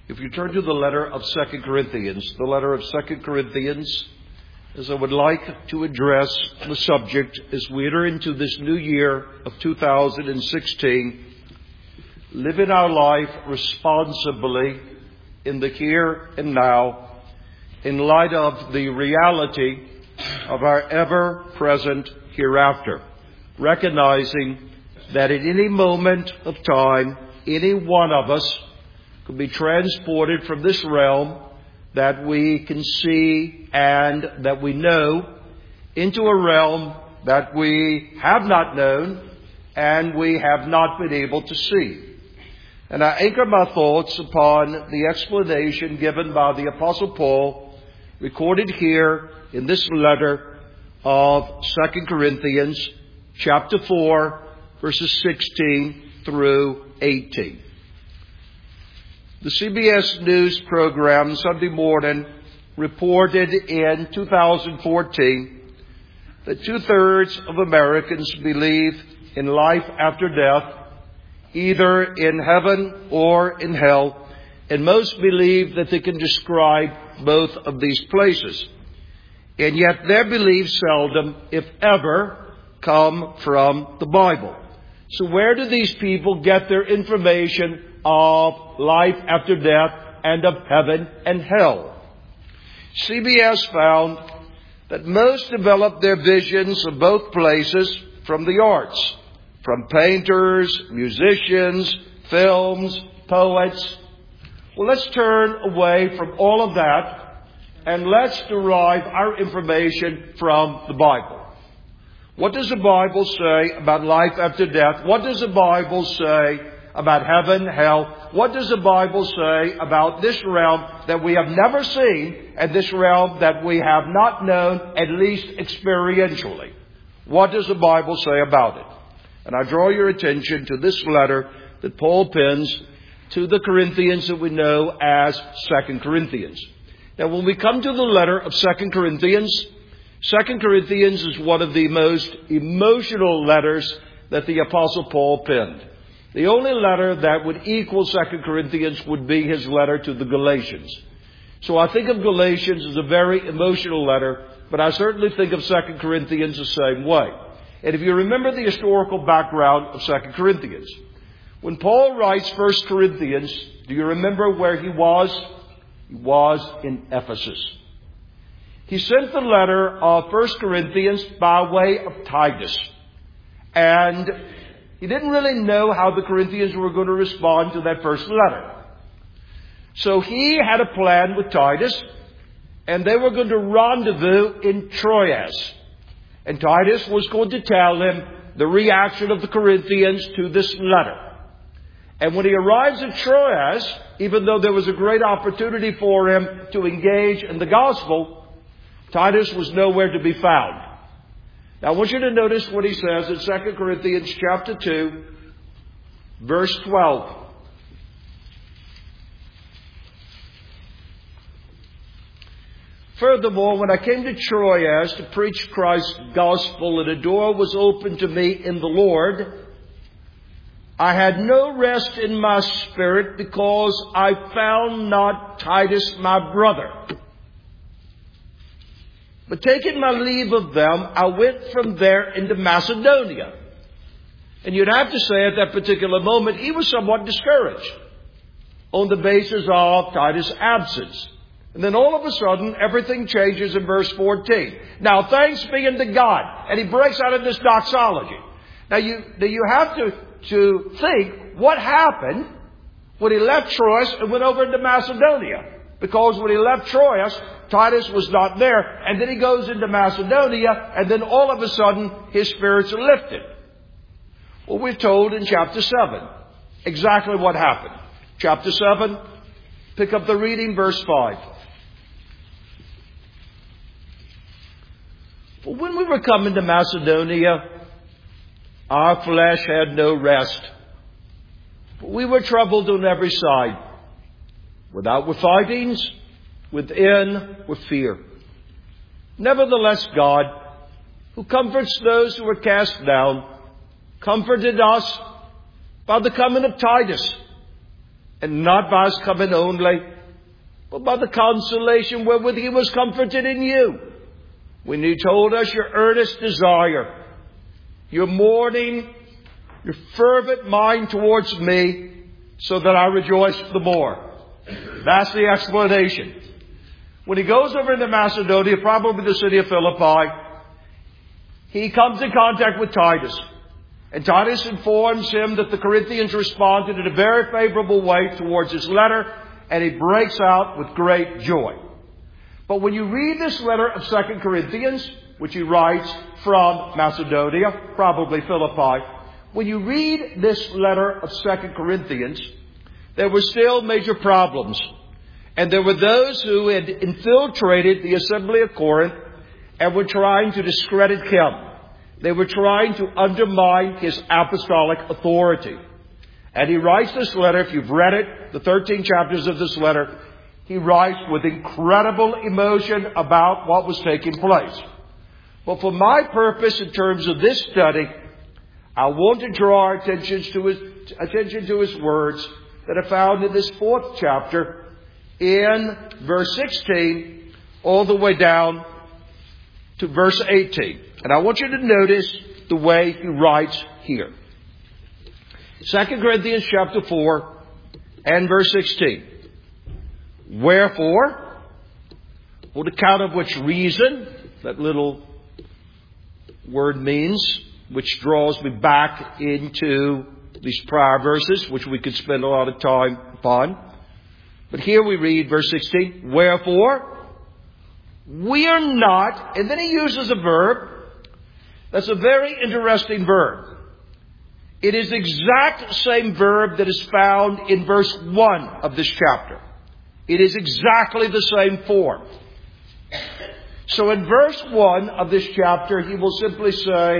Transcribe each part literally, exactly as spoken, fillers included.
If you turn to the letter of Second Corinthians, the letter of Second Corinthians, as I would like to address the subject as we enter into this new year of two thousand sixteen, living our life responsibly in the here and now, in light of the reality of our ever-present hereafter, recognizing that at any moment of time, any one of us could be transported from this realm that we can see and that we know into a realm that we have not known and we have not been able to see. And I anchor my thoughts upon the explanation given by the Apostle Paul, recorded here in this letter of Second Corinthians, chapter four, verses sixteen through eighteen. The C B S News program Sunday morning reported in two thousand fourteen that two-thirds of Americans believe in life after death, either in heaven or in hell, and most believe that they can describe both of these places. And yet their beliefs seldom, if ever, come from the Bible. So where do these people get their information of life after death and of heaven and hell? C B S found that most develop their visions of both places from the arts, from painters, musicians, films, poets. Well, let's turn away from all of that and let's derive our information from the Bible. What does the Bible say about life after death? What does the Bible say about heaven, hell? What does the Bible say about this realm that we have never seen and this realm that we have not known, at least experientially? What does the Bible say about it? And I draw your attention to this letter that Paul pens to the Corinthians that we know as Second Corinthians. Now, when we come to the letter of Second Corinthians, Second Corinthians is one of the most emotional letters that the Apostle Paul penned. The only letter that would equal Second Corinthians would be his letter to the Galatians. So I think of Galatians as a very emotional letter, but I certainly think of Second Corinthians the same way. And if you remember the historical background of Second Corinthians, when Paul writes First Corinthians, do you remember where he was? He was in Ephesus. He sent the letter of First Corinthians by way of Titus. And he didn't really know how the Corinthians were going to respond to that first letter. So he had a plan with Titus, and they were going to rendezvous in Troas. And Titus was going to tell him the reaction of the Corinthians to this letter. And when he arrives at Troas, even though there was a great opportunity for him to engage in the gospel, Titus was nowhere to be found. Now I want you to notice what he says in Second Corinthians chapter two, verse twelve. Furthermore, when I came to Troas to preach Christ's gospel and a door was opened to me in the Lord, I had no rest in my spirit because I found not Titus my brother. But taking my leave of them, I went from there into Macedonia. And you'd have to say at that particular moment, he was somewhat discouraged on the basis of Titus' absence. And then all of a sudden, everything changes in verse fourteen. Now, thanks be unto God. And he breaks out of this doxology. Now, you, now you have to, to think what happened when he left Troas and went over into Macedonia. Because when he left Troas, Titus was not there. And then he goes into Macedonia, and then all of a sudden, his spirits are lifted. Well, we're told in chapter seven exactly what happened. Chapter seven, pick up the reading, verse five. Well, when we were coming to Macedonia, our flesh had no rest. We were troubled on every side. Without were fightings, within were fear. Nevertheless, God, who comforts those who are cast down, comforted us by the coming of Titus, and not by his coming only, but by the consolation wherewith he was comforted in you, when he told us your earnest desire, your mourning, your fervent mind towards me, so that I rejoice the more. That's the explanation. When he goes over into Macedonia, probably the city of Philippi, he comes in contact with Titus. And Titus informs him that the Corinthians responded in a very favorable way towards his letter, and he breaks out with great joy. But when you read this letter of Second Corinthians, which he writes from Macedonia, probably Philippi, when you read this letter of Second Corinthians, there were still major problems. And there were those who had infiltrated the assembly of Corinth and were trying to discredit him. They were trying to undermine his apostolic authority. And he writes this letter, if you've read it, the thirteen chapters of this letter, he writes with incredible emotion about what was taking place. But for my purpose in terms of this study, I want to draw our attention to his, attention to his words that are found in this fourth chapter in verse sixteen all the way down to verse eighteen. And I want you to notice the way he writes here. Second Corinthians chapter four and verse sixteen. Wherefore, on account of which reason, that little word means, which draws me back into these prior verses, which we could spend a lot of time upon. But here we read verse sixteen, wherefore, we are not, and then he uses a verb. That's a very interesting verb. It is the exact same verb that is found in verse one of this chapter. It is exactly the same form. So in verse one of this chapter, he will simply say,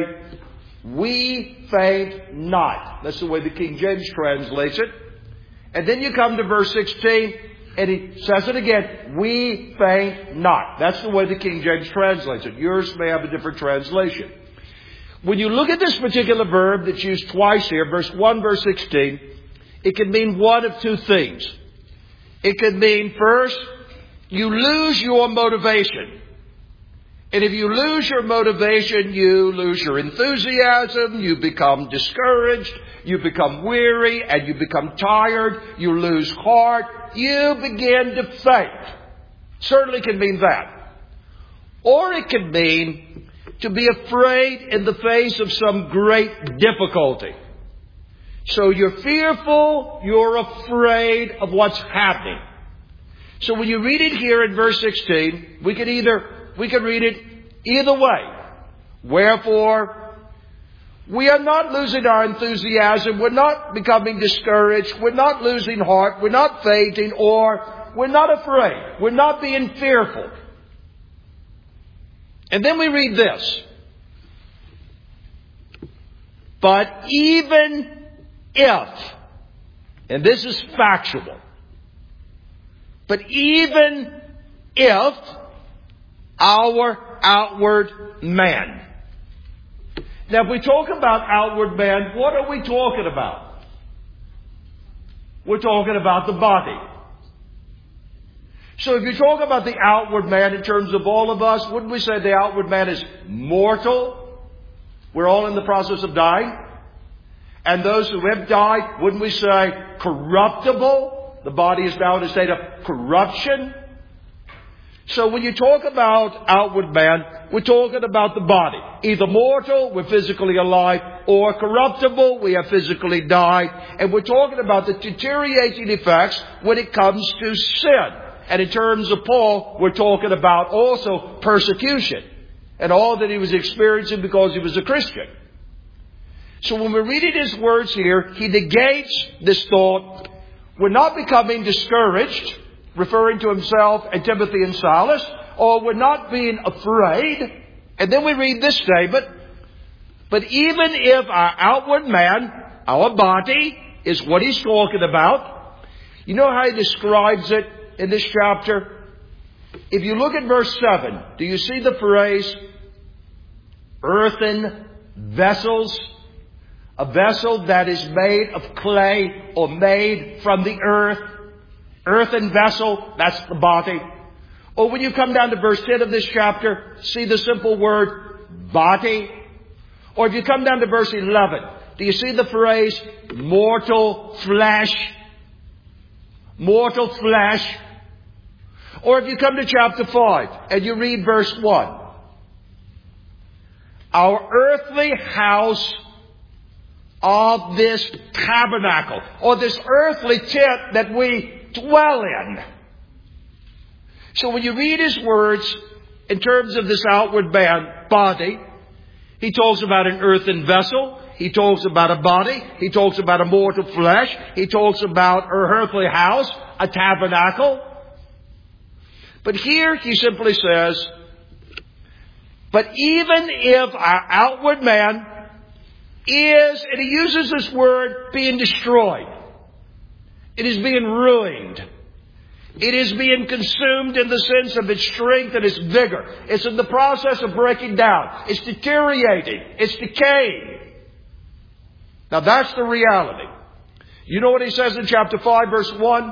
we faint not. That's the way the King James translates it. And then you come to verse sixteen, and he says it again, we faint not. That's the way the King James translates it. Yours may have a different translation. When you look at this particular verb that's used twice here, verse one, verse sixteen, it can mean one of two things. It could mean, first, you lose your motivation. And if you lose your motivation, you lose your enthusiasm, you become discouraged, you become weary, and you become tired, you lose heart, you begin to faint. Certainly can mean that. Or it can mean to be afraid in the face of some great difficulty. So you're fearful, you're afraid of what's happening. So when you read it here in verse sixteen, we could either, we could read it either way. Wherefore, we are not losing our enthusiasm, we're not becoming discouraged, we're not losing heart, we're not fainting, or we're not afraid, we're not being fearful. And then we read this. But even if, and this is factual, but even if our outward man. Now, if we talk about outward man, what are we talking about? We're talking about the body. So if you talk about the outward man in terms of all of us, wouldn't we say the outward man is mortal? We're all in the process of dying. And those who have died, wouldn't we say corruptible? The body is now in a state of corruption. So when you talk about outward man, we're talking about the body. Either mortal, we're physically alive, or corruptible, we have physically died. And we're talking about the deteriorating effects when it comes to sin. And in terms of Paul, we're talking about also persecution and all that he was experiencing because he was a Christian. So when we're reading his words here, he negates this thought. We're not becoming discouraged, referring to himself and Timothy and Silas, or we're not being afraid. And then we read this statement, but even if our outward man, our body, is what he's talking about, you know how he describes it in this chapter? If you look at verse seven, do you see the phrase, earthen vessels? A vessel that is made of clay or made from the earth. Earthen vessel, that's the body. Or when you come down to verse ten of this chapter, see the simple word body. Or if you come down to verse eleven, do you see the phrase mortal flesh? Mortal flesh. Or if you come to chapter five and you read verse one. Our earthly house of this tabernacle, or this earthly tent that we dwell in. So when you read his words in terms of this outward man, body, he talks about an earthen vessel. He talks about a body. He talks about a mortal flesh. He talks about an earthly house, a tabernacle. But here he simply says, but even if our outward man is, and he uses this word, being destroyed. It is being ruined. It is being consumed in the sense of its strength and its vigor. It's in the process of breaking down. It's deteriorating. It's decaying. Now that's the reality. You know what he says in chapter five, verse one?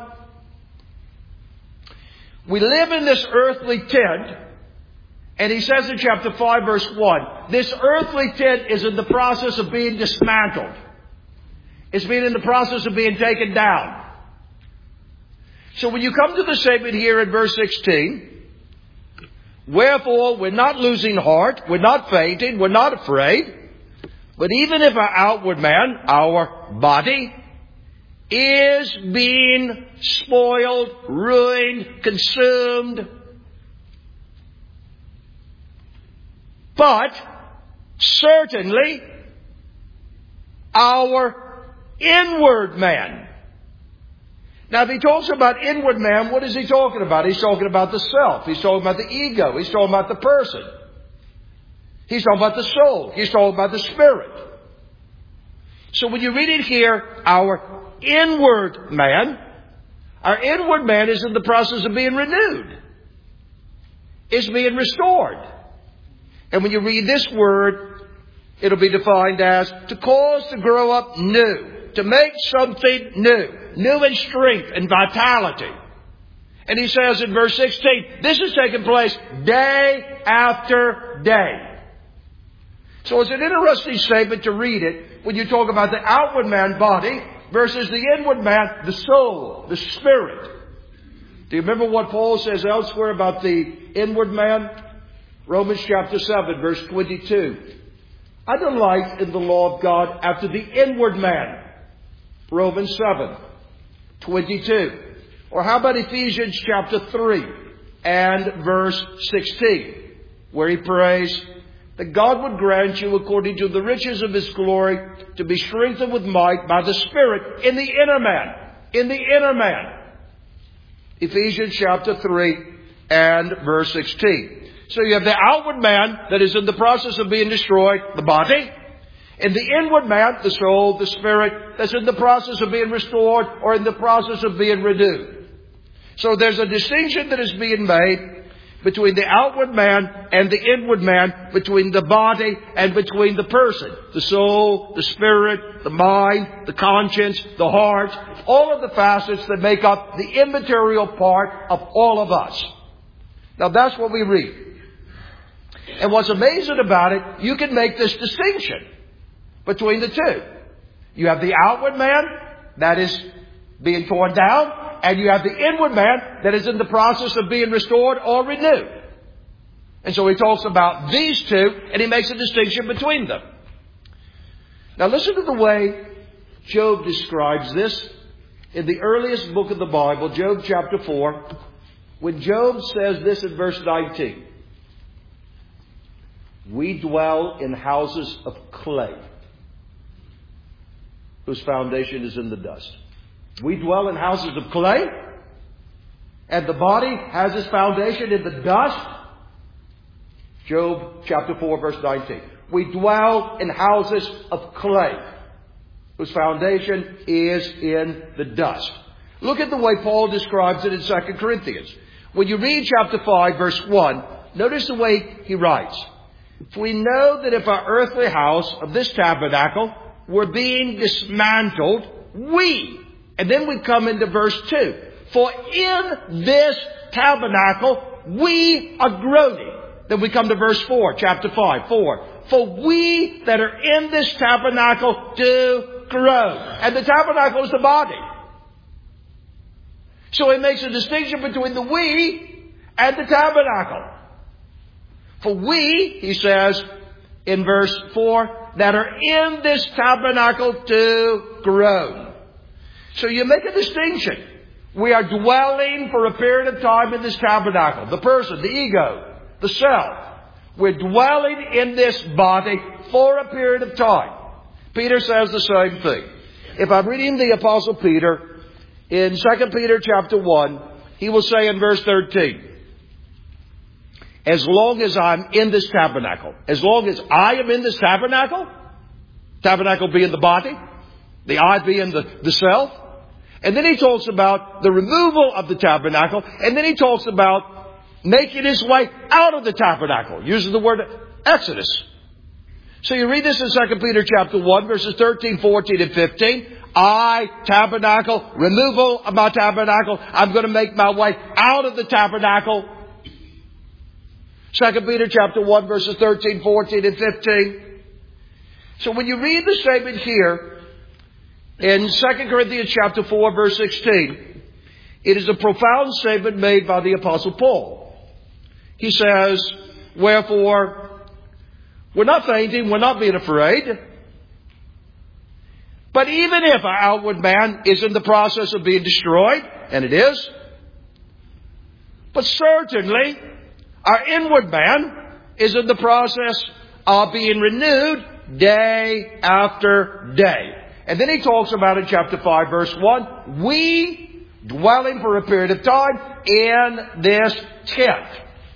We live in this earthly tent. And he says in chapter five, verse one, this earthly tent is in the process of being dismantled. It's being in the process of being taken down. So when you come to the statement here in verse sixteen, wherefore we're not losing heart, we're not fainting, we're not afraid, but even if our outward man, our body, is being spoiled, ruined, consumed, but certainly our inward man. Now if he talks about inward man, what is he talking about? He's talking about the self. He's talking about the ego. He's talking about the person. He's talking about the soul. He's talking about the spirit. So when you read it here, our inward man, our inward man is in the process of being renewed. It's being restored. And when you read this word, it'll be defined as to cause to grow up new, to make something new, new in strength and vitality. And he says in verse sixteen, this is taking place day after day. So it's an interesting statement to read it when you talk about the outward man, body, versus the inward man, the soul, the spirit. Do you remember what Paul says elsewhere about the inward man? Romans chapter seven, verse twenty-two. I delight in the law of God after the inward man. Romans seven, twenty-two. Or how about Ephesians chapter three and verse sixteen, where he prays that God would grant you, according to the riches of His glory, to be strengthened with might by the Spirit in the inner man. In the inner man. Ephesians chapter three and verse sixteen. So you have the outward man that is in the process of being destroyed, the body. And the inward man, the soul, the spirit, that's in the process of being restored or in the process of being renewed. So there's a distinction that is being made between the outward man and the inward man, between the body and between the person. The soul, the spirit, the mind, the conscience, the heart, all of the facets that make up the immaterial part of all of us. Now that's what we read. And what's amazing about it, you can make this distinction between the two. You have the outward man that is being torn down, and you have the inward man that is in the process of being restored or renewed. And so he talks about these two, and he makes a distinction between them. Now listen to the way Job describes this in the earliest book of the Bible, Job chapter four, when Job says this in verse nineteen. We dwell in houses of clay, whose foundation is in the dust. We dwell in houses of clay, and the body has its foundation in the dust. Job chapter four, verse nineteen. We dwell in houses of clay, whose foundation is in the dust. Look at the way Paul describes it in Second Corinthians. When you read chapter five, verse one, notice the way he writes. For we know that if our earthly house of this tabernacle were being dismantled, we. And then we come into verse two. For in this tabernacle we are groaning. Then we come to verse four, chapter five, four. For we that are in this tabernacle do groan. And the tabernacle is the body. So he makes a distinction between the we and the tabernacle. For we, he says in verse four, that are in this tabernacle do groan. So you make a distinction. We are dwelling for a period of time in this tabernacle. The person, the ego, the self. We're dwelling in this body for a period of time. Peter says the same thing. If I'm reading the Apostle Peter in Second Peter chapter one, he will say in verse thirteen, as long as I'm in this tabernacle, as long as I am in this tabernacle, tabernacle being the body, the I being the, the self, and then he talks about the removal of the tabernacle, and then he talks about making his way out of the tabernacle, uses the word Exodus. So you read this in Second Peter chapter one, verses thirteen, fourteen, and fifteen. I, tabernacle, removal of my tabernacle. I'm going to make my way out of the tabernacle. Second Peter chapter one, verses thirteen, fourteen, and fifteen. So when you read the statement here in Second Corinthians chapter four, verse sixteen, it is a profound statement made by the Apostle Paul. He says, wherefore, we're not fainting, we're not being afraid. But even if our outward man is in the process of being destroyed, and it is, but certainly our inward man is in the process of being renewed day after day. And then he talks about in chapter five, verse one, we dwelling for a period of time in this tent.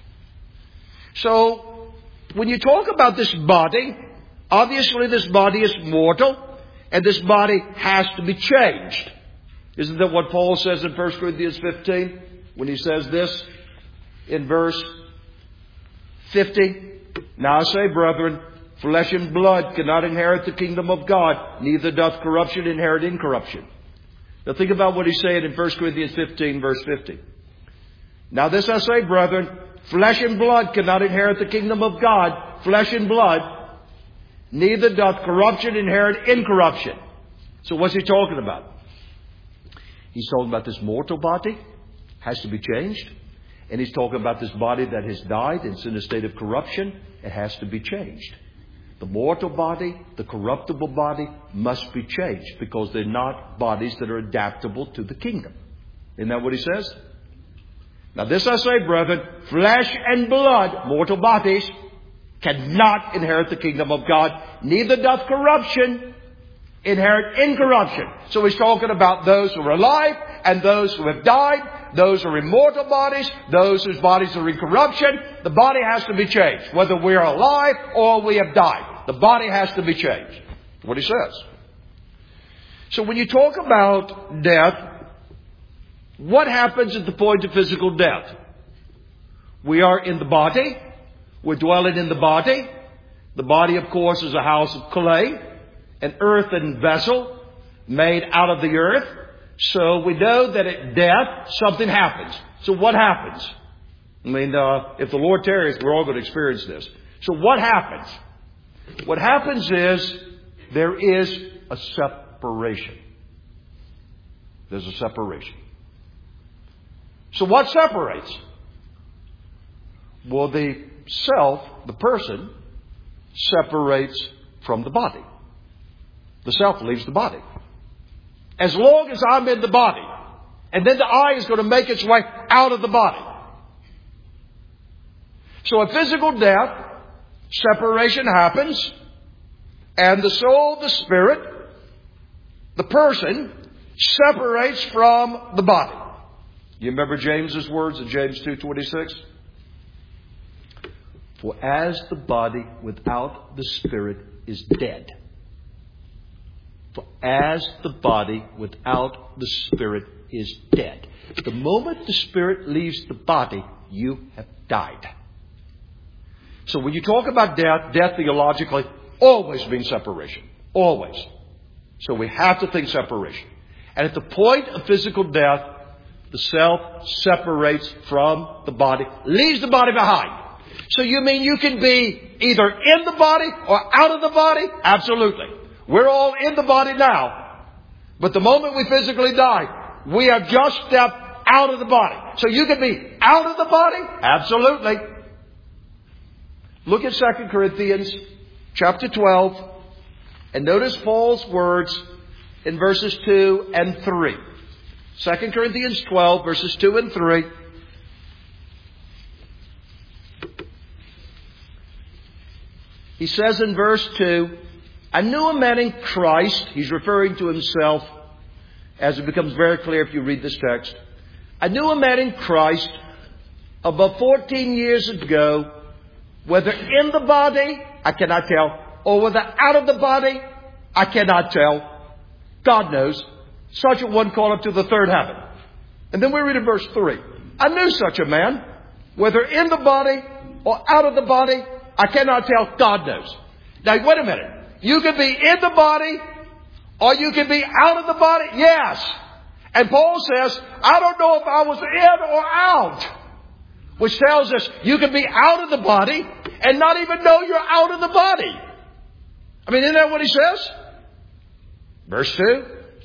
So, when you talk about this body, obviously this body is mortal, and this body has to be changed. Isn't that what Paul says in First Corinthians fifteen? When he says this in verse fifty? Now I say, brethren, flesh and blood cannot inherit the kingdom of God, neither doth corruption inherit incorruption. Now think about what he's saying in First Corinthians fifteen, verse fifty. Now this I say, brethren, flesh and blood cannot inherit the kingdom of God. Flesh and blood, neither doth corruption inherit incorruption. So what's he talking about? He's talking about this mortal body has to be changed. And he's talking about this body that has died and it's in a state of corruption. It has to be changed. The mortal body, the corruptible body must be changed because they're not bodies that are adaptable to the kingdom. Isn't that what he says? Now this I say, brethren, flesh and blood, mortal bodies, cannot inherit the kingdom of God. Neither doth corruption inherit incorruption. So he's talking about those who are alive and those who have died. Those are immortal bodies. Those whose bodies are in corruption. The body has to be changed. Whether we are alive or we have died. The body has to be changed. That's what he says. So when you talk about death, what happens at the point of physical death? We are in the body. We're dwelling in the body. The body, of course, is a house of clay, an earthen vessel made out of the earth. So we know that at death, something happens. So what happens? I mean, uh, if the Lord tarries, we're all going to experience this. So what happens? What happens is there is a separation. There's a separation. So what separates? Well, the self, the person, separates from the body. The self leaves the body. As long as I'm in the body. And then the I is going to make its way out of the body. So at physical death, separation happens. And the soul, the spirit, the person, separates from the body. You remember James's words in James two twenty-six? For as the body without the spirit is dead. For as the body without the spirit is dead. The moment the spirit leaves the body, you have died. So when you talk about death, death theologically always means separation. Always. So we have to think separation. And at the point of physical death, the self separates from the body, leaves the body behind. So you mean you can be either in the body or out of the body? Absolutely. We're all in the body now. But the moment we physically die, we have just stepped out of the body. So you can be out of the body? Absolutely. Look at Second Corinthians chapter twelve and notice Paul's words in verses two and three. Second Corinthians twelve, verses two and three. He says in verse two, I knew a man in Christ. He's referring to himself, as it becomes very clear if you read this text. I knew a man in Christ about fourteen years ago, whether in the body, I cannot tell, or whether out of the body, I cannot tell. God knows. Such a one called up to the third heaven. And then we read in verse three. I knew such a man, whether in the body or out of the body, I cannot tell. God knows. Now, wait a minute. You can be in the body or you can be out of the body? Yes. And Paul says, I don't know if I was in or out. Which tells us you can be out of the body and not even know you're out of the body. I mean, isn't that what he says? Verse two.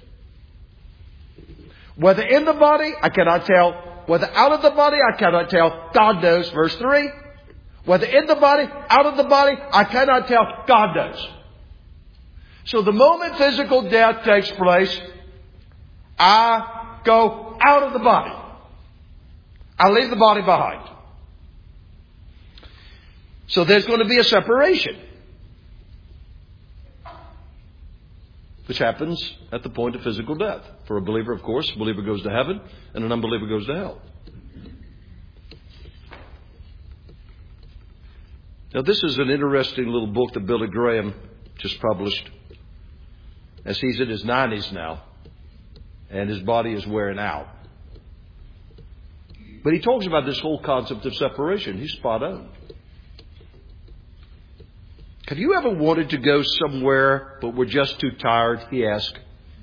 Whether in the body, I cannot tell. Whether out of the body, I cannot tell. God knows. Verse three. Whether in the body, out of the body, I cannot tell. God knows. So the moment physical death takes place, I go out of the body. I leave the body behind. So there's going to be a separation, which happens at the point of physical death. For a believer, of course, a believer goes to heaven and an unbeliever goes to hell. Now, this is an interesting little book that Billy Graham just published, as he's in his nineties now, and his body is wearing out. But he talks about this whole concept of separation. He's spot on. Have you ever wanted to go somewhere but were just too tired? He asked.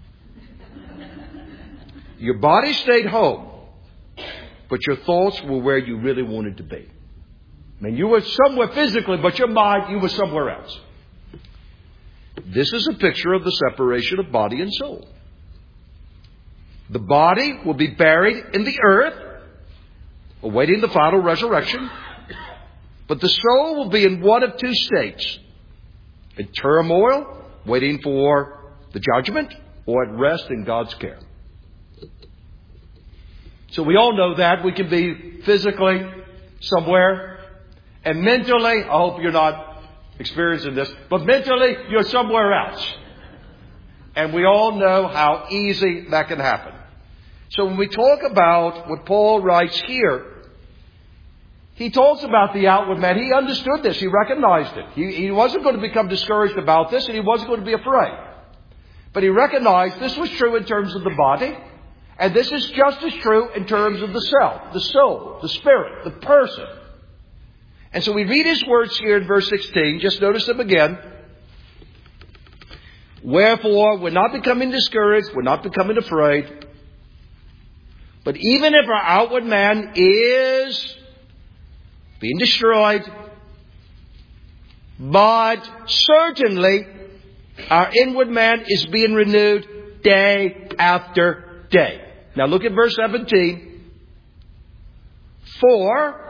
Your body stayed home, but your thoughts were where you really wanted to be. I mean, you were somewhere physically, but your mind, you were somewhere else. This is a picture of the separation of body and soul. The body will be buried in the earth, awaiting the final resurrection. But the soul will be in one of two states. In turmoil, waiting for the judgment, or at rest in God's care. So we all know that. We can be physically somewhere. And mentally, I hope you're not experiencing this, but mentally, you're somewhere else. And we all know how easy that can happen. So when we talk about what Paul writes here, he talks about the outward man. He understood this. He recognized it. He, he wasn't going to become discouraged about this, and he wasn't going to be afraid. But he recognized this was true in terms of the body, and this is just as true in terms of the self, the soul, the spirit, the person. And so we read his words here in verse sixteen. Just notice them again. Wherefore, we're not becoming discouraged. We're not becoming afraid. But even if our outward man is being destroyed, but certainly our inward man is being renewed day after day. Now look at verse seventeen. For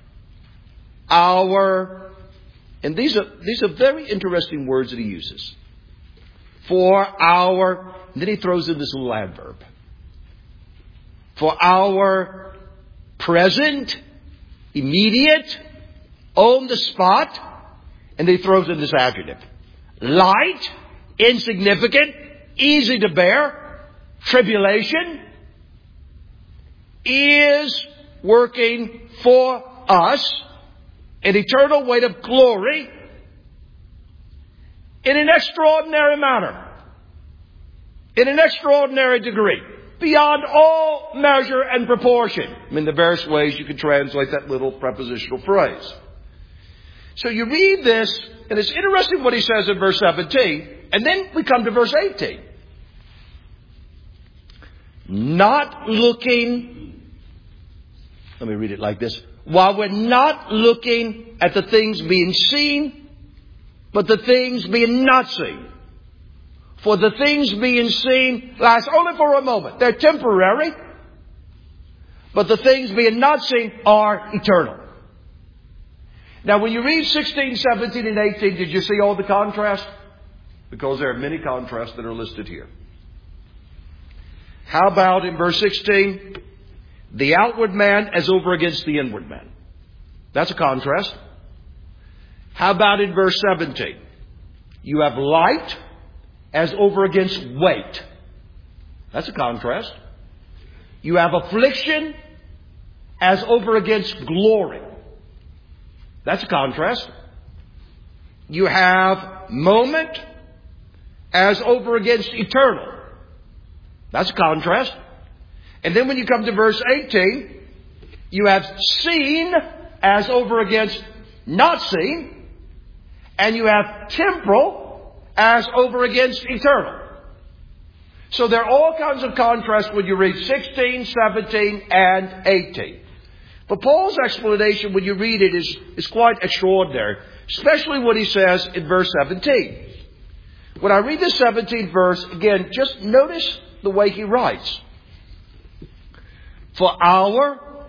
our, and these are, these are very interesting words that he uses. For our, and then he throws in this little adverb. For our present, immediate, on the spot, and then he throws in this adjective. Light, insignificant, easy to bear, tribulation, is working for us an eternal weight of glory in an extraordinary manner, in an extraordinary degree, beyond all measure and proportion. I mean, the various ways you can translate that little prepositional phrase. So you read this, and it's interesting what he says in verse seventeen. And then we come to verse eighteen. Not looking, let me read it like this. While we're not looking at the things being seen, but the things being not seen. For the things being seen last only for a moment. They're temporary. But the things being not seen are eternal. Now when you read sixteen, seventeen, and eighteen, did you see all the contrast? Because there are many contrasts that are listed here. How about in verse sixteen? The outward man as over against the inward man. That's a contrast. How about in verse seventeen? You have light as over against weight. That's a contrast. You have affliction as over against glory. That's a contrast. You have moment as over against eternal. That's a contrast. And then when you come to verse eighteen, you have seen as over against not seen. And you have temporal as over against eternal. So there are all kinds of contrasts when you read sixteen, seventeen, and eighteen. But Paul's explanation when you read it is, is quite extraordinary. Especially what he says in verse seventeen. When I read the seventeenth verse, again, just notice the way he writes. For our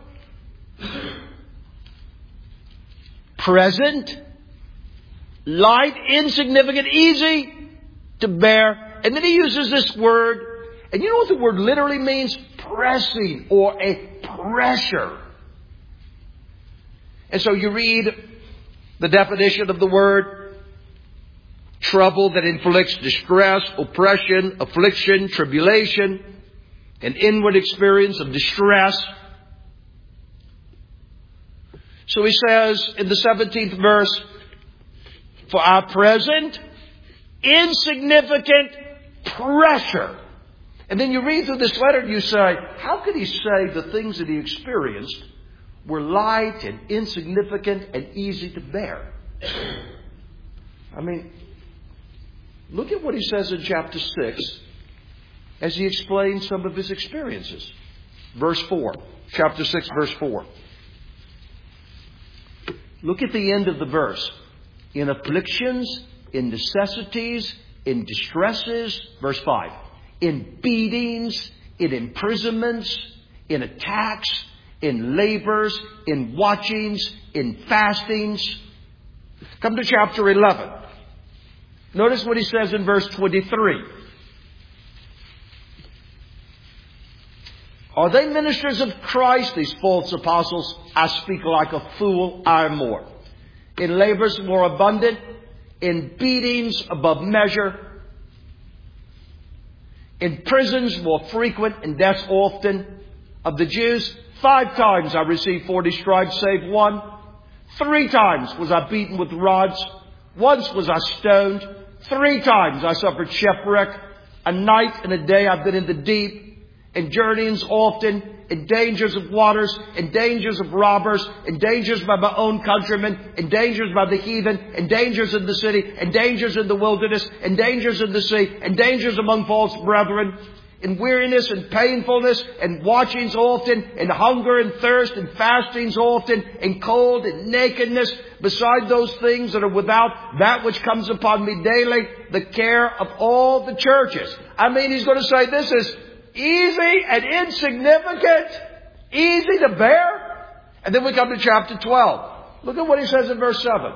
present, light, insignificant, easy to bear. And then he uses this word. And you know what the word literally means? Pressing or a pressure. And so you read the definition of the word. Trouble that inflicts distress, oppression, affliction, tribulation, an inward experience of distress. So he says in the seventeenth verse, for our present insignificant pressure. And then you read through this letter and you say, how could he say the things that he experienced were light and insignificant and easy to bear? I mean, look at what he says in chapter six as he explains some of his experiences. Verse four. Chapter six, verse four. Look at the end of the verse. In afflictions, in necessities, in distresses. Verse five. In beatings, in imprisonments, in attacks, in labors, in watchings, in fastings. Come to chapter eleven. Notice what he says in verse twenty-three. Are they ministers of Christ, these false apostles? I speak like a fool, I am more. In labors more abundant, in beatings above measure, in prisons more frequent, in deaths often. Of the Jews, five times I received forty stripes, save one. Three times was I beaten with rods. Once was I stoned. Three times I suffered shipwreck. A night and a day I've been in the deep. In journeyings often, in dangers of waters, in dangers of robbers, in dangers by my own countrymen, in dangers by the heathen, in dangers in the city, in dangers in the wilderness, in dangers in the sea, in dangers among false brethren, in weariness and painfulness, and watchings often, in hunger and thirst, and fastings often, in cold and nakedness, beside those things that are without, that which comes upon me daily, the care of all the churches. I mean, he's going to say this is easy and insignificant, easy to bear. And then we come to chapter twelve. Look at what he says in verse seven.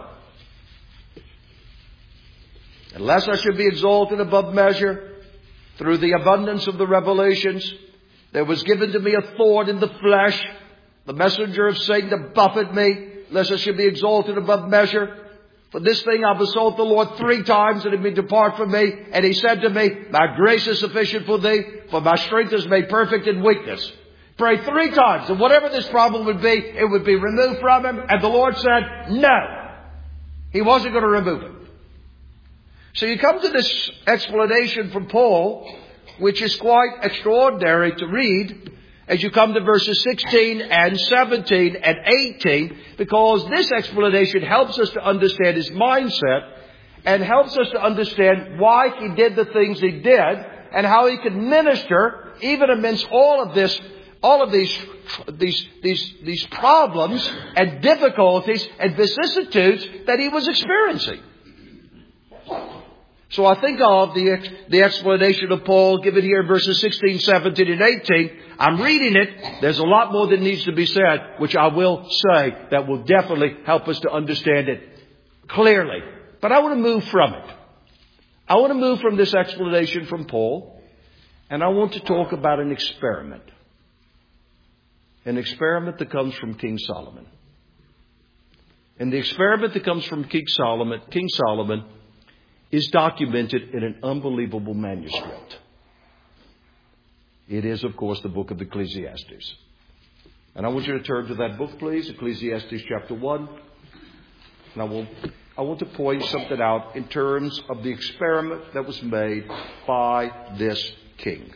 Unless I should be exalted above measure through the abundance of the revelations, there was given to me a thorn in the flesh, the messenger of Satan to buffet me, lest I should be exalted above measure. For this thing I besought the Lord three times that it may depart from me. And he said to me, my grace is sufficient for thee, for my strength is made perfect in weakness. Pray three times, and whatever this problem would be, it would be removed from him. And the Lord said, no. He wasn't going to remove it. So you come to this explanation from Paul, which is quite extraordinary to read, as you come to verses sixteen and seventeen and eighteen, because this explanation helps us to understand his mindset and helps us to understand why he did the things he did and how he could minister even amidst all of this, all of these, these, these, these problems and difficulties and vicissitudes that he was experiencing. So I think of the, the explanation of Paul given here in verses sixteen, seventeen, and eighteen. I'm reading it. There's a lot more that needs to be said, which I will say that will definitely help us to understand it clearly. But I want to move from it. I want to move from this explanation from Paul, and I want to talk about an experiment. An experiment that comes from King Solomon. And the experiment that comes from King Solomon, King Solomon, is documented in an unbelievable manuscript. It is, of course, the book of Ecclesiastes. And I want you to turn to that book, please, Ecclesiastes chapter one. And I will, I want to point something out in terms of the experiment that was made by this king.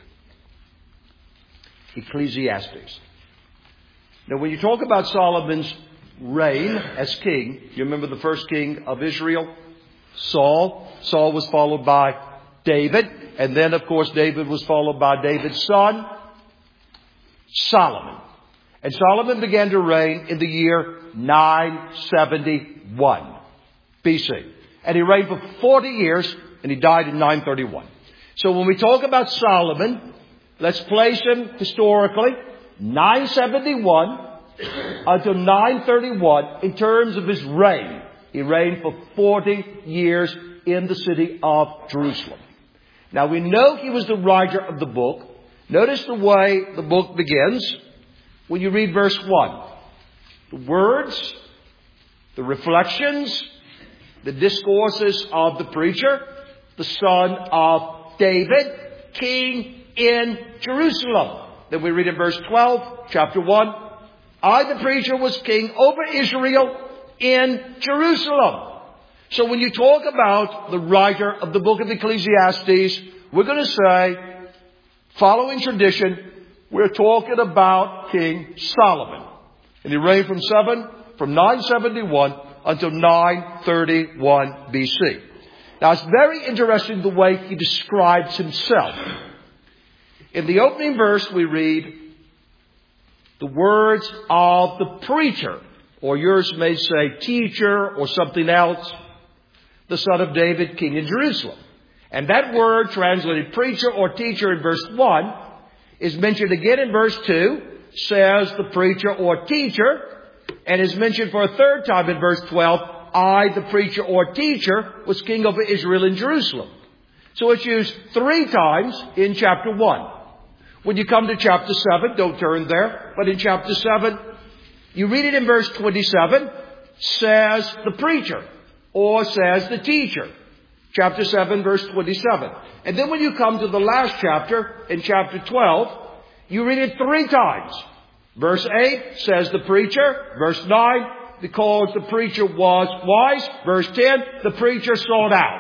Ecclesiastes. Now, when you talk about Solomon's reign as king, you remember the first king of Israel, Saul. Saul was followed by David. And then, of course, David was followed by David's son, Solomon. And Solomon began to reign in the year nine seventy-one B C. And he reigned for forty years, and he died in nine thirty-one. So when we talk about Solomon, let's place him historically, nine seventy-one until nine thirty-one in terms of his reign. He reigned for forty years in the city of Jerusalem. Now we know he was the writer of the book. Notice the way the book begins when you read verse one. The words, the reflections, the discourses of the preacher, the son of David, king in Jerusalem. Then we read in verse twelve, chapter one. I, the preacher, was king over Israel in Jerusalem. So when you talk about the writer of the book of Ecclesiastes, we're going to say, following tradition, we're talking about King Solomon. And he reigned from seven, from nine seventy-one until nine thirty-one B C. Now it's very interesting the way he describes himself. In the opening verse we read the words of the preacher, or yours may say teacher or something else, the son of David, king in Jerusalem. And that word translated preacher or teacher in verse one is mentioned again in verse two, says the preacher or teacher, and is mentioned for a third time in verse twelve, I, the preacher or teacher, was king over Israel in Jerusalem. So it's used three times in chapter one. When you come to chapter seven, don't turn there, but in chapter seven, you read it in verse twenty-seven, says the preacher, or says the teacher. Chapter seven, verse twenty-seven. And then when you come to the last chapter, in chapter twelve, you read it three times. Verse eight says the preacher. Verse nine, because the preacher was wise. Verse ten, the preacher sought out.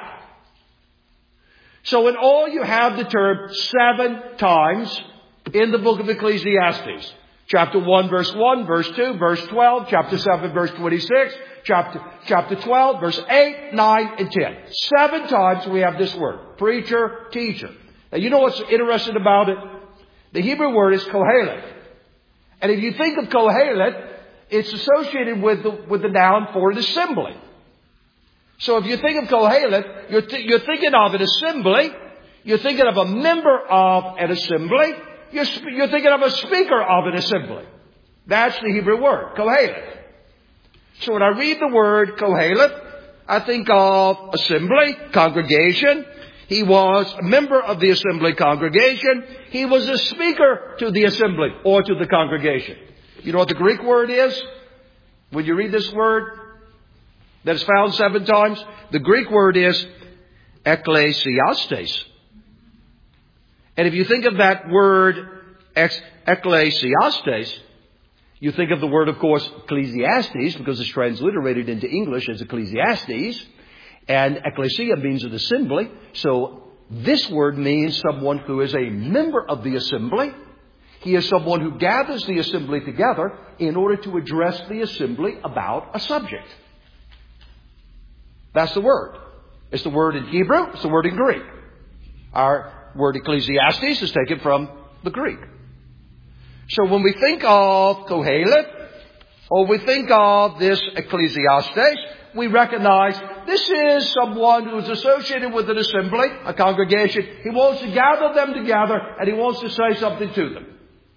So in all you have the term seven times in the book of Ecclesiastes. Chapter one, verse one, verse two, verse twelve, chapter seven, verse twenty-six, chapter, chapter twelve, verse eight, nine, and ten. Seven times we have this word, preacher, teacher. Now you know what's interesting about it? The Hebrew word is kohelet. And if you think of kohelet, it's associated with the, with the noun for an assembly. So if you think of kohelet, you're, th- you're thinking of an assembly, you're thinking of a member of an assembly, You're, you're thinking of a speaker of an assembly. That's the Hebrew word, kohelet. So when I read the word kohelet, I think of assembly, congregation. He was a member of the assembly congregation. He was a speaker to the assembly or to the congregation. You know what the Greek word is? When you read this word that is found seven times, the Greek word is ekklesiastes. And if you think of that word, ekklesiastes, you think of the word, of course, Ecclesiastes, because it's transliterated into English as Ecclesiastes. And ecclesia means an assembly. So this word means someone who is a member of the assembly. He is someone who gathers the assembly together in order to address the assembly about a subject. That's the word. It's the word in Hebrew. It's the word in Greek. Our word Ecclesiastes is taken from the Greek. So when we think of Kohelet, or we think of this Ecclesiastes, we recognize this is someone who is associated with an assembly, a congregation. He wants to gather them together and he wants to say something to them.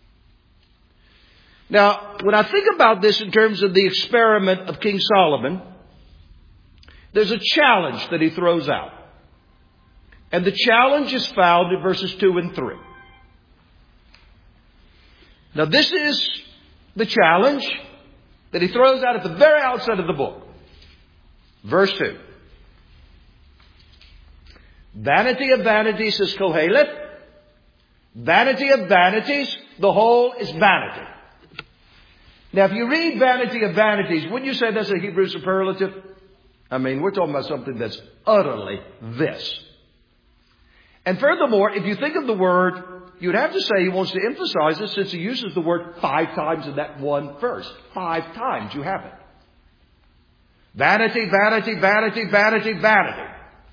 Now, when I think about this in terms of the experiment of King Solomon, there's a challenge that he throws out. And the challenge is found in verses two and three. Now, this is the challenge that he throws out at the very outset of the book. Verse two. Vanity of vanities, says Kohelet. Vanity of vanities, the whole is vanity. Now, if you read vanity of vanities, wouldn't you say that's a Hebrew superlative? I mean, we're talking about something that's utterly this. And furthermore, if you think of the word, you'd have to say he wants to emphasize it since he uses the word five times in that one verse. Five times you have it. Vanity, vanity, vanity, vanity, vanity.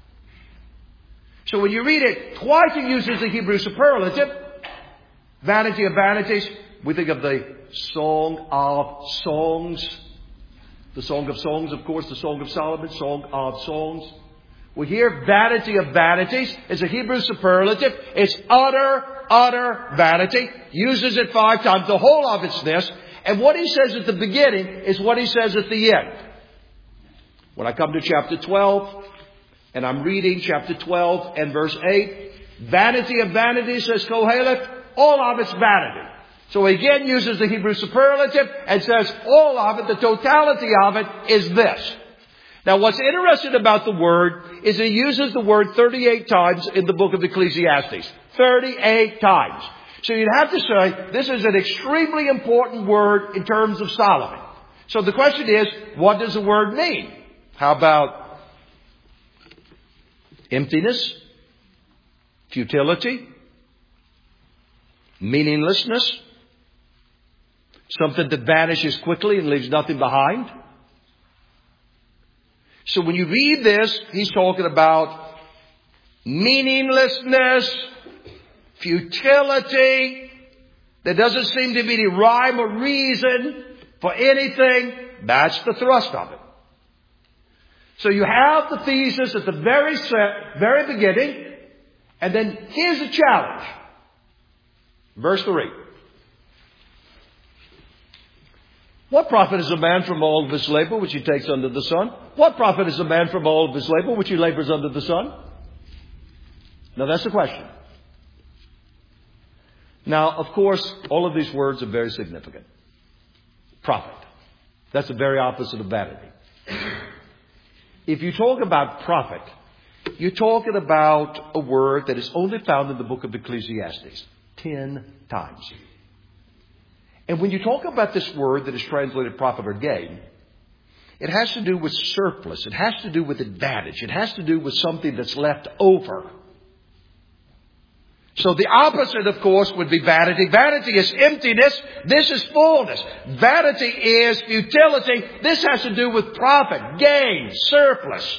So when you read it, twice he uses the Hebrew superlative. Vanity of vanities. We think of the Song of Songs. The Song of Songs, of course, the Song of Solomon, Song of Songs. We hear vanity of vanities is a Hebrew superlative. It's utter, utter vanity. Uses it five times. The whole of it's this. And what he says at the beginning is what he says at the end. When I come to chapter twelve, and I'm reading chapter twelve and verse eight, vanity of vanities, says Kohelet, all of it's vanity. So he again uses the Hebrew superlative and says all of it, the totality of it, is this. Now what's interesting about the word is he uses the word thirty-eight times in the book of Ecclesiastes. thirty-eight times. So you'd have to say this is an extremely important word in terms of Solomon. So the question is, what does the word mean? How about emptiness, futility, meaninglessness, something that vanishes quickly and leaves nothing behind? So when you read this, he's talking about meaninglessness, futility. There doesn't seem to be any rhyme or reason for anything. That's the thrust of it. So you have the thesis at the very set, very beginning, and then here's the challenge. Verse three. What profit is a man from all of his labor which he takes under the sun? What profit is a man from all of his labor which he labors under the sun? Now that's the question. Now, of course, all of these words are very significant. Profit. That's the very opposite of vanity. If you talk about profit, you're talking about a word that is only found in the book of Ecclesiastes. Ten times. And when you talk about this word that is translated profit or gain, it has to do with surplus. It has to do with advantage. It has to do with something that's left over. So the opposite, of course, would be vanity. Vanity is emptiness. This is fullness. Vanity is futility. This has to do with profit, gain, surplus.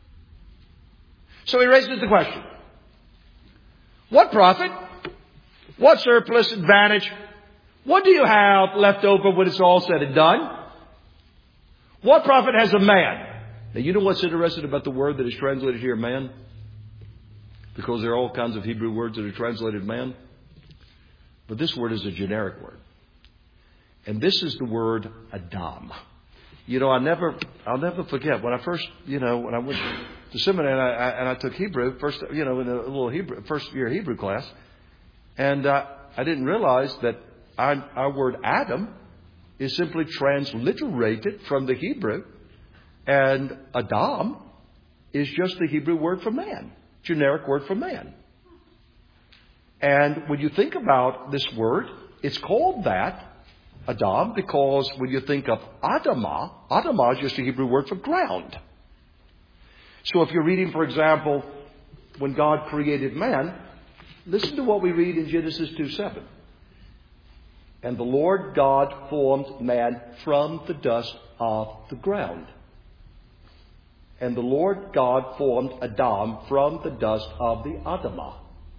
So he raises the question. What profit? What surplus, advantage? What do you have left over when it's all said and done? What profit has a man? Now, you know what's interesting about the word that is translated here, man? Because there are all kinds of Hebrew words that are translated man. But this word is a generic word. And this is the word Adam. You know, I never, I'll never forget when I first, you know, when I went to seminary and I, and I took Hebrew, first, you know, in a little Hebrew, first year Hebrew class. And uh, I didn't realize that our, our word Adam is simply transliterated from the Hebrew. And Adam is just the Hebrew word for man. Generic word for man. And when you think about this word, it's called that, Adam, because when you think of Adamah, Adamah is just a Hebrew word for ground. So if you're reading, for example, when God created man, listen to what we read in Genesis two seven. And the Lord God formed man from the dust of the ground. And the Lord God formed Adam from the dust of the Adamah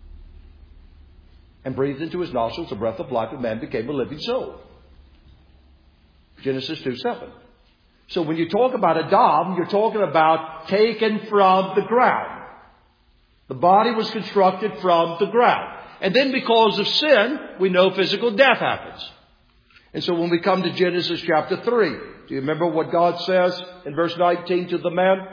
and breathed into his nostrils the breath of life, and man became a living soul. Genesis two seven. So when you talk about Adam, you're talking about taken from the ground. The body was constructed from the ground. And then because of sin, we know physical death happens. And so when we come to Genesis chapter three, do you remember what God says in verse nineteen to the man?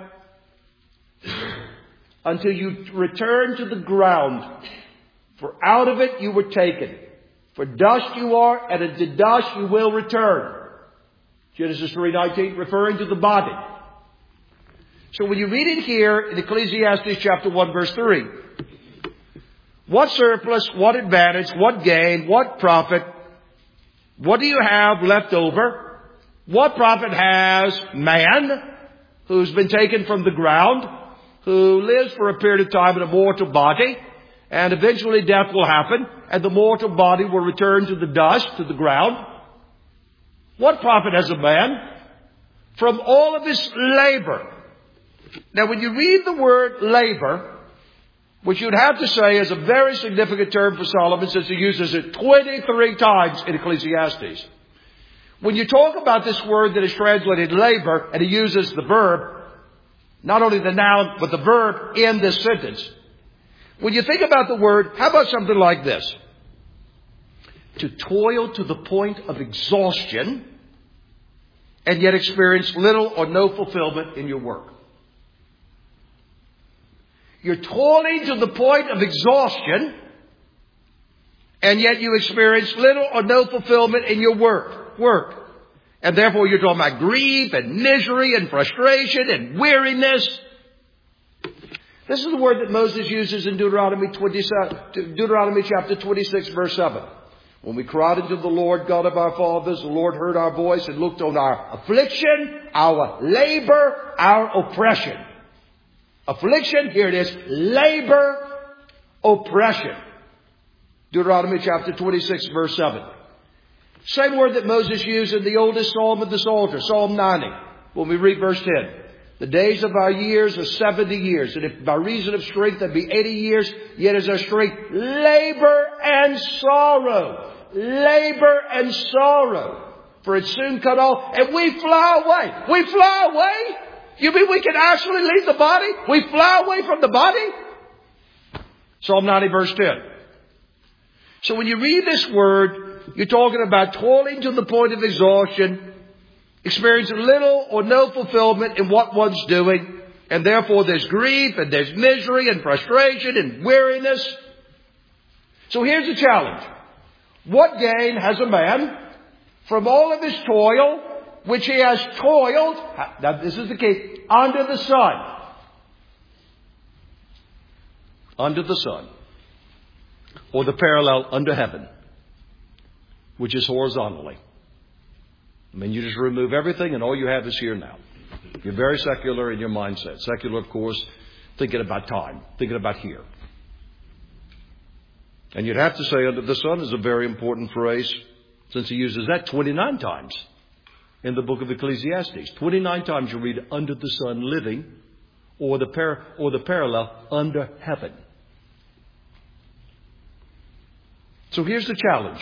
Until you return to the ground, for out of it you were taken. For dust you are, and into dust you will return. Genesis three nineteen, referring to the body. So when you read it here in Ecclesiastes chapter one verse three, what surplus, what advantage, what gain, what profit, what do you have left over? What profit has man who's been taken from the ground, who lives for a period of time in a mortal body, and eventually death will happen, and the mortal body will return to the dust, to the ground? What profit has a man from all of his labor? Now, when you read the word labor, which you'd have to say is a very significant term for Solomon, since he uses it twenty-three times in Ecclesiastes. When you talk about this word that is translated labor, and he uses the verb, not only the noun, but the verb in this sentence. When you think about the word, how about something like this? To toil to the point of exhaustion, and yet experience little or no fulfillment in your work. You're toiling to the point of exhaustion, and yet you experience little or no fulfillment in your work. Work. And therefore you're talking about grief and misery and frustration and weariness. This is the word that Moses uses in Deuteronomy twenty-seven, Deuteronomy chapter twenty-six, verse seven. When we cried unto the Lord God of our fathers, the Lord heard our voice and looked on our affliction, our labor, our oppression. Affliction, here it is, labor, oppression. Deuteronomy chapter twenty-six, verse seven. Same word that Moses used in the oldest psalm of the Psalter, Psalm ninety, when we read verse ten. The days of our years are seventy years, and if by reason of strength there be eighty years, yet is our strength labor and sorrow. Labor and sorrow. For it's soon cut off, and we fly away. We fly away? You mean we can actually leave the body? We fly away from the body? Psalm ninety, verse ten. So when you read this word, you're talking about toiling to the point of exhaustion, experiencing little or no fulfillment in what one's doing, and therefore there's grief and there's misery and frustration and weariness. So here's the challenge. What gain has a man from all of his toil, which he has toiled, now this is the key, under the sun? Under the sun. Or the parallel, under heaven, which is horizontally. I mean, you just remove everything and all you have is here now. You're very secular in your mindset. Secular, of course, thinking about time, thinking about here. And you'd have to say under the sun is a very important phrase, since he uses that twenty-nine times in the book of Ecclesiastes. twenty-nine times you read under the sun living, or the par- or the parallel under heaven. So here's the challenge.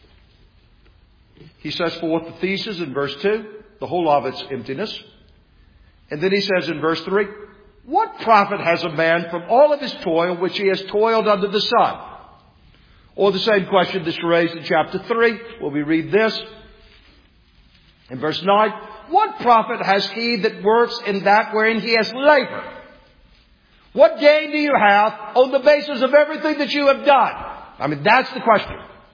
He sets forth the thesis in verse two, the whole of its emptiness. And then he says in verse three, what profit has a man from all of his toil which he has toiled under the sun? Or the same question that's raised in chapter three, where we read this. In verse nine, what profit has he that works in that wherein he has labor? What gain do you have on the basis of everything that you have done? I mean, that's the question.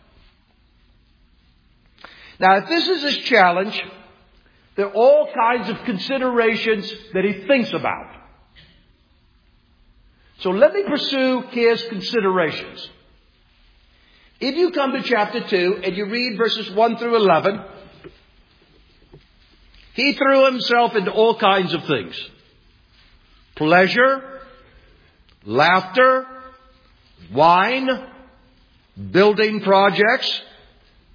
Now, if this is his challenge, there are all kinds of considerations that he thinks about. So let me pursue his considerations. If you come to chapter two and you read verses one through eleven, he threw himself into all kinds of things. Pleasure, laughter, wine, building projects,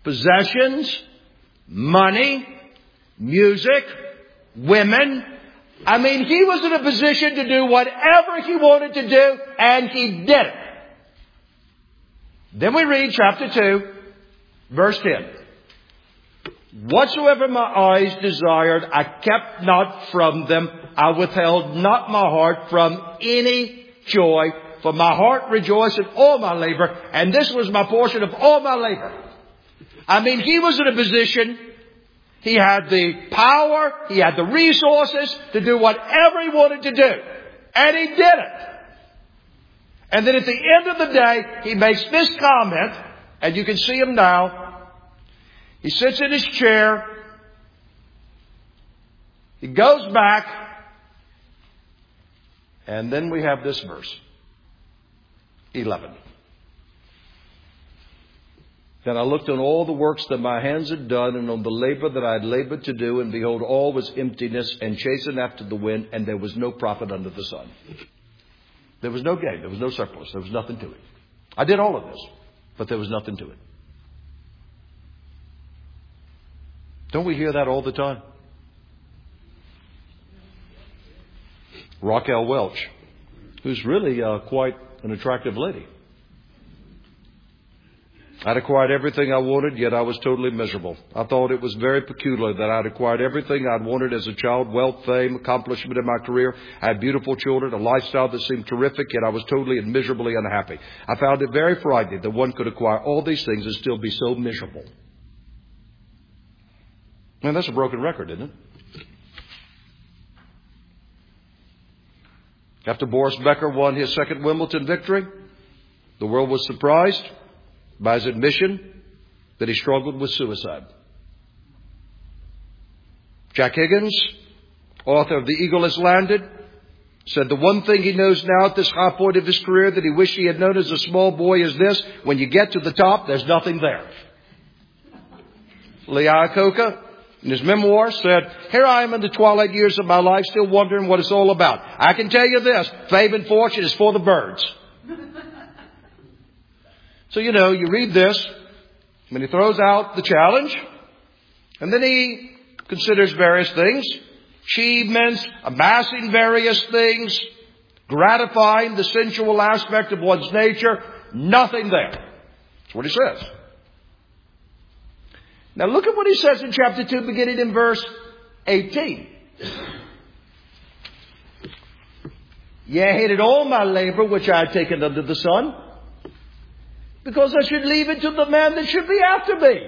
possessions, money, music, women, I mean, he was in a position to do whatever he wanted to do, and he did it. Then we read chapter two, verse ten. Whatsoever my eyes desired, I kept not from them. I withheld not my heart from any joy. For my heart rejoiced in all my labor, and this was my portion of all my labor. I mean, he was in a position, he had the power, he had the resources to do whatever he wanted to do. And he did it. And then at the end of the day, he makes this comment, and you can see him now. He sits in his chair. He goes back. And then we have this verse. eleven. Then I looked on all the works that my hands had done, and on the labor that I had labored to do, and behold, all was emptiness and chastened after the wind, and there was no profit under the sun. There was no gain. There was no surplus. There was nothing to it. I did all of this, but there was nothing to it. Don't we hear that all the time? Raquel Welch, who's really uh, quite an attractive lady. I'd acquired everything I wanted, yet I was totally miserable. I thought it was very peculiar that I'd acquired everything I'd wanted as a child, wealth, fame, accomplishment in my career. I had beautiful children, a lifestyle that seemed terrific, yet I was totally and miserably unhappy. I found it very frightening that one could acquire all these things and still be so miserable. Man, that's a broken record, isn't it? After Boris Becker won his second Wimbledon victory, the world was surprised by his admission that he struggled with suicide. Jack Higgins, author of The Eagle Has Landed, said the one thing he knows now at this high point of his career that he wished he had known as a small boy is this: when you get to the top, there's nothing there. Lee Iacocca, in his memoir, said, here I am in the twilight years of my life, still wondering what it's all about. I can tell you this: fame and fortune is for the birds. So, you know, you read this, and he throws out the challenge, and then he considers various things: achievements, amassing various things, gratifying the sensual aspect of one's nature. Nothing there. That's what he says. Now look at what he says in chapter two, beginning in verse eighteen. Yea, I hated all my labor which I had taken under the sun, because I should leave it to the man that should be after me.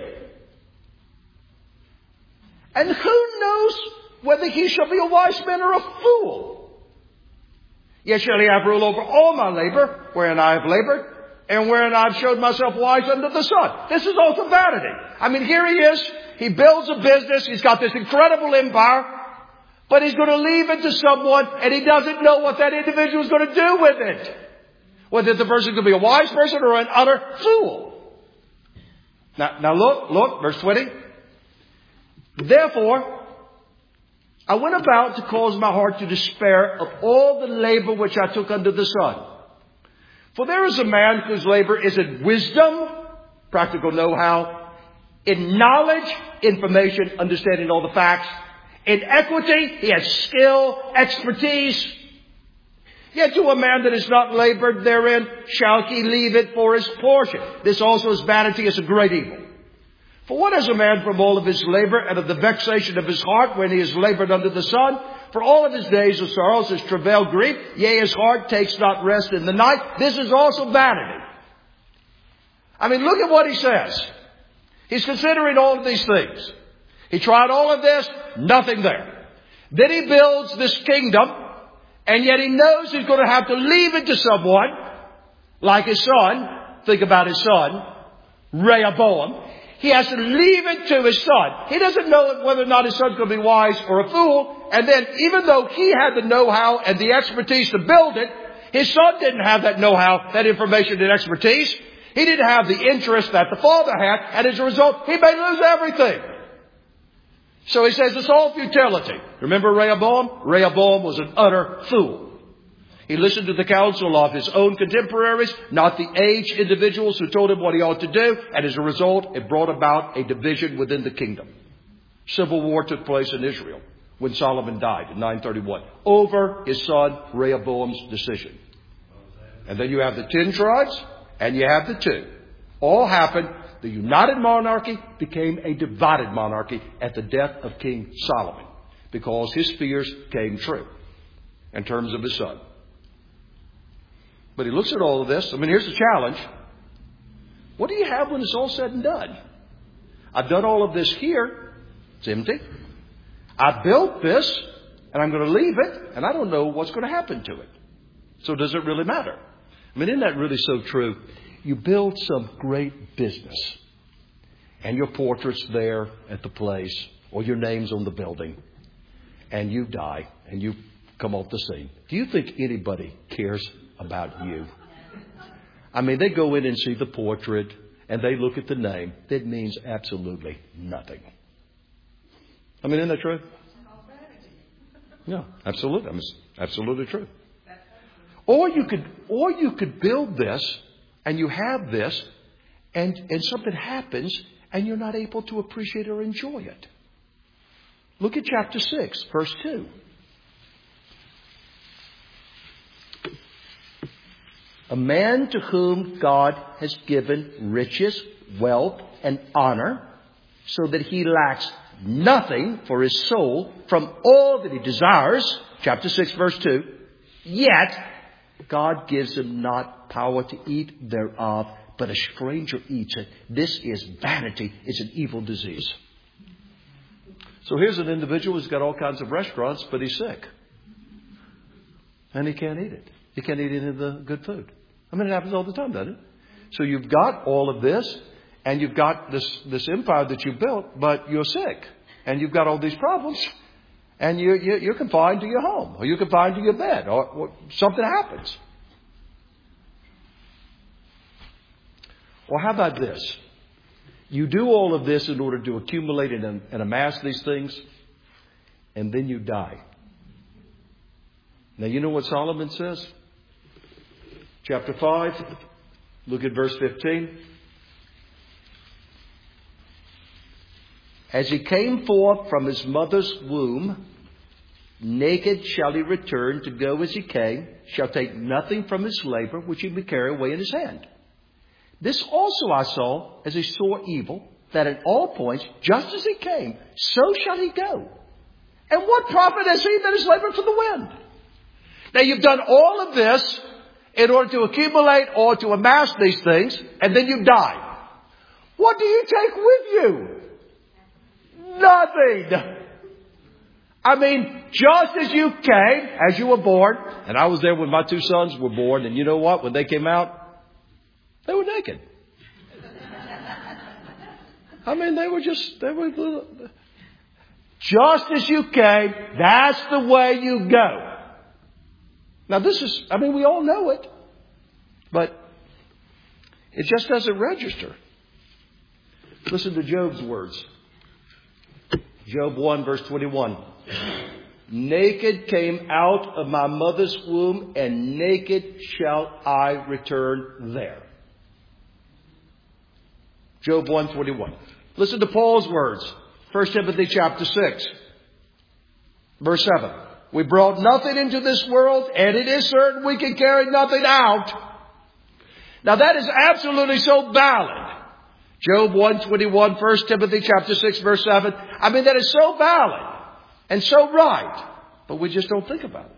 And who knows whether he shall be a wise man or a fool? Yet shall he have rule over all my labor, wherein I have labored, and wherein I've showed myself wise under the sun. This is also vanity. I mean, here he is. He builds a business. He's got this incredible empire. But he's going to leave it to someone, and he doesn't know what that individual is going to do with it. Whether the person could be a wise person or an utter fool. Now, now look, look, verse twenty. Therefore, I went about to cause my heart to despair of all the labor which I took under the sun. For there is a man whose labor is in wisdom, practical know-how, in knowledge, information, understanding all the facts, in equity, he has skill, expertise. Yet to a man that is not labored therein, shall he leave it for his portion. This also is vanity, is a great evil. For what is a man from all of his labor and of the vexation of his heart when he is labored under the sun? For all of his days of sorrows is travail, grief. Yea, his heart takes not rest in the night. This is also vanity. I mean, look at what he says. He's considering all of these things. He tried all of this, nothing there. Then he builds this kingdom, and yet he knows he's going to have to leave it to someone, like his son. Think about his son, Rehoboam. He has to leave it to his son. He doesn't know whether or not his son's going to be wise or a fool. And then even though he had the know-how and the expertise to build it, his son didn't have that know-how, that information and expertise. He didn't have the interest that the father had. And as a result, he may lose everything. So he says it's all futility. Remember Rehoboam? Rehoboam was an utter fool. He listened to the counsel of his own contemporaries, not the aged individuals who told him what he ought to do. And as a result, it brought about a division within the kingdom. Civil war took place in Israel. when Solomon died in nine thirty-one over his son Rehoboam's decision. And then you have the ten tribes and you have the two. All happened. The united monarchy became a divided monarchy at the death of King Solomon because his fears came true in terms of his son. But he looks at all of this. I mean, here's the challenge. What do you have when it's all said and done? I've done all of this here. It's empty. I built this and I'm going to leave it and I don't know what's going to happen to it. So does it really matter? I mean, isn't that really so true? You build some great business and your portrait's there at the place or your name's on the building and you die and you come off the scene. Do you think anybody cares about you? I mean, they go in and see the portrait and they look at the name. That means absolutely nothing. I mean, isn't that true? No, absolutely. I mean, it's absolutely true. Or you could, or you could build this and you have this and, and something happens and you're not able to appreciate or enjoy it. Look at chapter six, verse two. A man to whom God has given riches, wealth, and honor, so that he lacks nothing for his soul from all that he desires. Chapter six, verse two. Yet God gives him not power to eat thereof, but a stranger eats it. This is vanity. It's an evil disease. So here's an individual who's got all kinds of restaurants, but he's sick. And he can't eat it. He can't eat any of the good food. I mean, it happens all the time, doesn't it? So you've got all of this, and you've got this, this empire that you built, but you're sick. And you've got all these problems. And you, you, you're confined to your home, or you're confined to your bed, or, or something happens. Or how about this? You do all of this in order to accumulate and, and amass these things, and then you die. Now, you know what Solomon says? Chapter five, look at verse fifteen. As he came forth from his mother's womb, naked shall he return to go as he came, shall take nothing from his labor, which he may carry away in his hand. This also I saw as a sore evil, that in all points, just as he came, so shall he go. And what profit has he that is labored for the wind? Now you've done all of this in order to accumulate or to amass these things, and then you die. What do you take with you? Nothing. I mean, just as you came, as you were born, and I was there when my two sons were born, and you know what? When they came out, they were naked. I mean, they were just, they were little, just as you came, that's the way you go. Now this is, I mean, we all know it, but it just doesn't register. Listen to Job's words. Job one, verse twenty-one. Naked came out of my mother's womb, and naked shall I return there. Job one twenty-one. Listen to Paul's words. First Timothy chapter six, verse seven. We brought nothing into this world, and it is certain we can carry nothing out. Now that is absolutely so valid. Job one twenty-one, First Timothy chapter six, verse seven. I mean, that is so valid and so right, but we just don't think about it.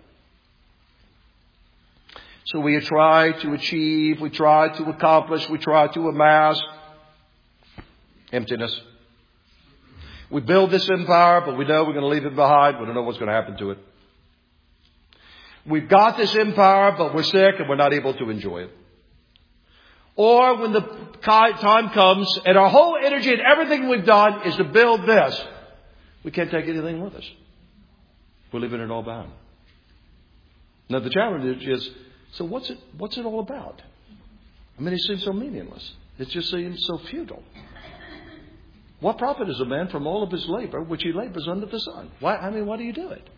So we try to achieve, we try to accomplish, we try to amass emptiness. We build this empire, but we know we're going to leave it behind. We don't know what's going to happen to it. We've got this empire, but we're sick and we're not able to enjoy it. Or when the time comes and our whole energy and everything we've done is to build this, we can't take anything with us. We're leaving it all behind. Now the challenge is, so what's it, what's it all about? I mean, it seems so meaningless. It just seems so futile. What profit is a man from all of his labor, which he labors under the sun? Why? I mean, why do you do it?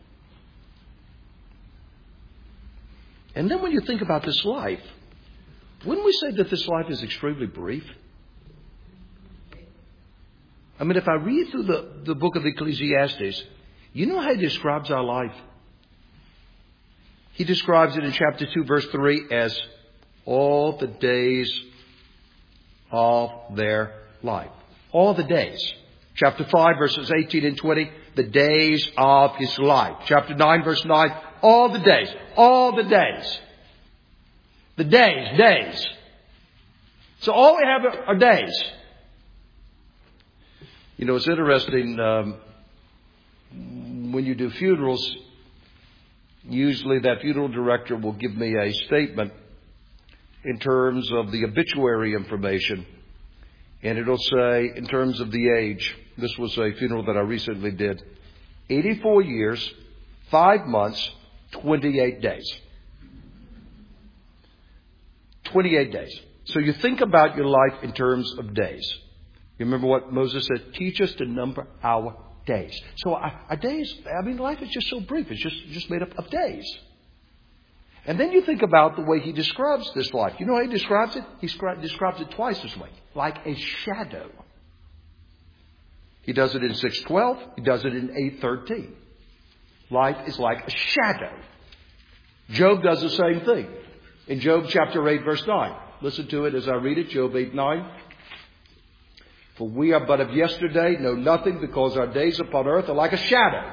And then when you think about this life, wouldn't we say that this life is extremely brief? I mean, if I read through the, the book of Ecclesiastes, You know how he describes our life? He describes it in chapter two, verse three as all the days of their life. All the days. Chapter five, verses eighteen and twenty, the days of his life. Chapter nine, verse nine, all the days. All the days. The days, days. So all we have are days. You know, it's interesting, um, when you do funerals, usually that funeral director will give me a statement in terms of the obituary information. And it'll say, in terms of the age, this was a funeral that I recently did, eighty-four years, five months, twenty-eight days. twenty-eight days. So you think about your life in terms of days. You remember what Moses said? Teach us to number our days. So our, our days, I mean, life is just so brief. It's just, just made up of days. And then you think about the way he describes this life. You know how he describes it? He describes it twice this way. Like a shadow. He does it in six twelve. He does it in eight thirteen. Life is like a shadow. Job does the same thing. In Job chapter eight, verse nine. Listen to it as I read it. Job eight, nine. For we are but of yesterday, know nothing, because our days upon earth are like a shadow.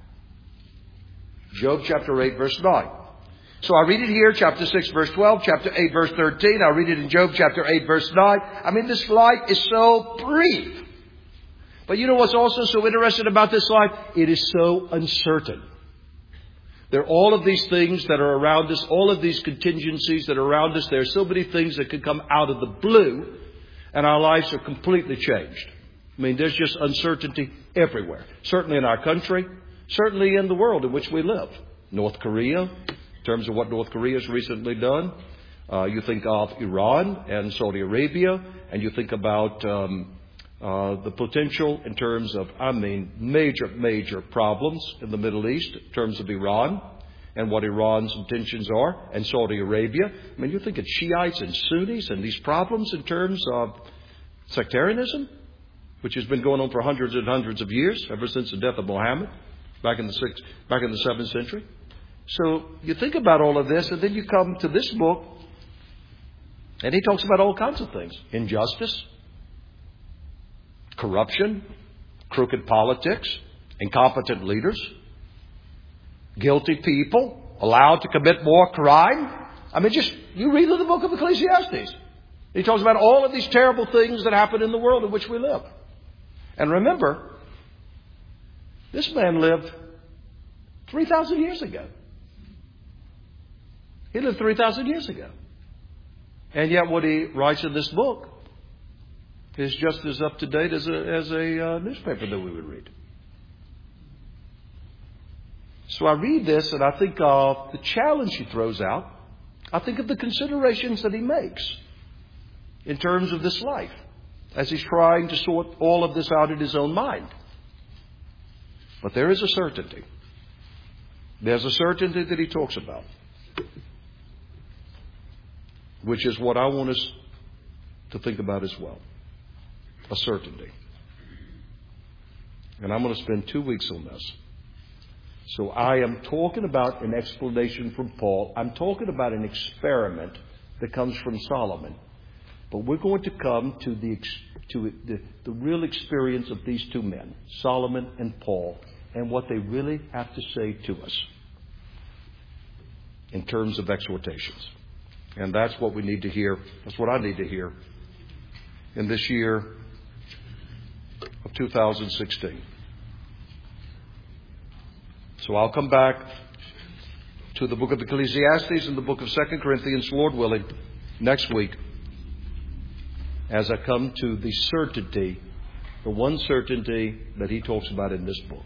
Job chapter eight, verse nine. So I read it here, chapter six, verse twelve, chapter eight, verse thirteen. I read it in Job chapter eight, verse nine. I mean, this life is so brief. But you know what's also so interesting about this life? It is so uncertain. There are all of these things that are around us, all of these contingencies that are around us. There are so many things that could come out of the blue, and our lives are completely changed. I mean, there's just uncertainty everywhere. Certainly in our country, certainly in the world in which we live. North Korea, in terms of what North Korea has recently done. Uh, you think of Iran and Saudi Arabia, and you think about um, uh, the potential in terms of, I mean, major, major problems in the Middle East in terms of Iran and what Iran's intentions are, and Saudi Arabia. I mean, you think of Shiites and Sunnis and these problems in terms of sectarianism, which has been going on for hundreds and hundreds of years, ever since the death of Muhammad, back in the sixth, back in the seventh century. So you think about all of this, and then you come to this book, and he talks about all kinds of things. Injustice, corruption, crooked politics, incompetent leaders, guilty people allowed to commit more crime. I mean, just, you read in the book of Ecclesiastes. He talks about all of these terrible things that happen in the world in which we live. And remember, this man lived three thousand years ago. He lived three thousand years ago. And yet what he writes in this book is just as up to date as a, as a uh, newspaper that we would read. So I read this and I think of the challenge he throws out. I think of the considerations that he makes in terms of this life as he's trying to sort all of this out in his own mind. But there is a certainty. There's a certainty that he talks about, which is what I want us to think about as well. A certainty. And I'm going to spend two weeks on this. So I am talking about an explanation from Paul. I'm talking about an experiment that comes from Solomon. But we're going to come to the to the, the real experience of these two men, Solomon and Paul, and what they really have to say to us in terms of exhortations. And that's what we need to hear. That's what I need to hear in this year of two thousand sixteen. So I'll come back to the book of Ecclesiastes and the book of Second Corinthians, Lord willing, next week, as I come to the certainty, the one certainty that he talks about in this book.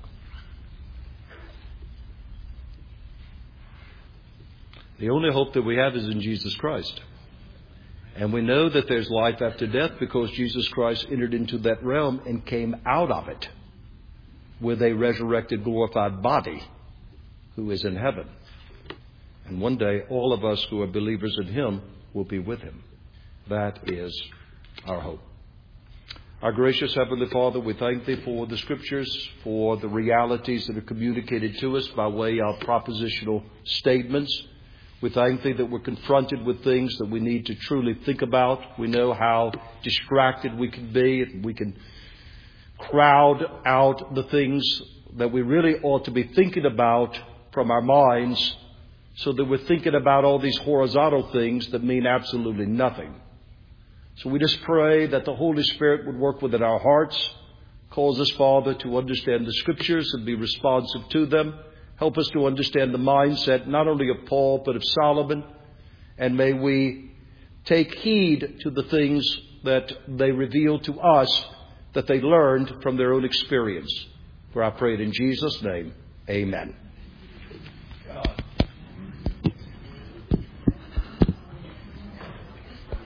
The only hope that we have is in Jesus Christ. And we know that there's life after death because Jesus Christ entered into that realm and came out of it with a resurrected, glorified body who is in heaven. And one day, all of us who are believers in him will be with him. That is our hope. Our gracious Heavenly Father, we thank Thee for the Scriptures, for the realities that are communicated to us by way of propositional statements. We thank Thee that we're confronted with things that we need to truly think about. We know how distracted we can be. We can crowd out the things that we really ought to be thinking about from our minds, so that we're thinking about all these horizontal things that mean absolutely nothing. So we just pray that the Holy Spirit would work within our hearts, cause us, Father, to understand the Scriptures and be responsive to them. Help us to understand the mindset not only of Paul but of Solomon. And may we take heed to the things that they reveal to us that they learned from their own experience. For I pray it in Jesus' name. Amen.